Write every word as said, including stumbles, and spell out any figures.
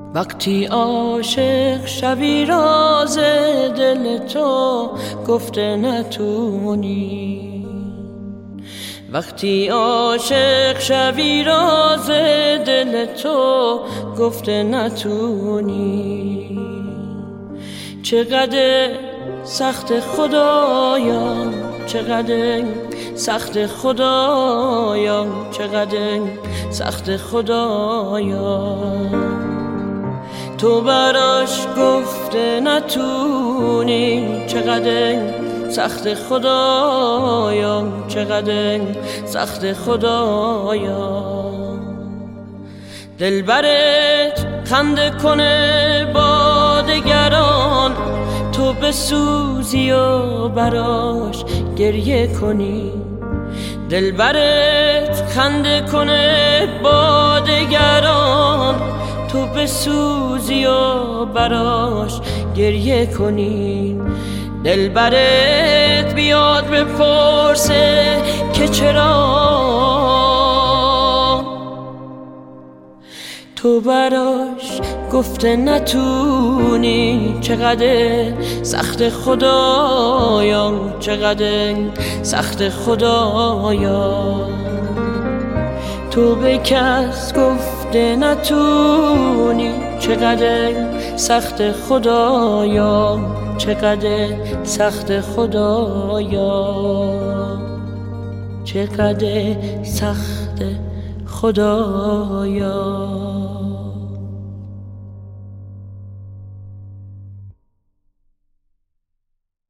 وقتی عاشق شوی راز دل تو گفته نتونی، وقتی عاشق شوی راز دل تو گفته نتونی. چقدر سخت خدایا، چقدر سخت خدایا، چقدر سخت خدایا، تو براش گفته نتونی. چقدر سخت خدایا، چقدر سخت خدایا، دلبرت خنده کنه با دگران، تو بسوزی و براش گریه کنی. دلبرت خنده کنه با دگران، تو بسوزی و براش گریه کنی. دلبرت بیاد بپرسه که چرا تو براش گفته نتونی. چقدر سخت خدایا، چقدر سخت خدایا، تو به کس گفته نتونی. چقدر سخت خدایا، چقدر سخت خدایا، چقدر سخت خدایا.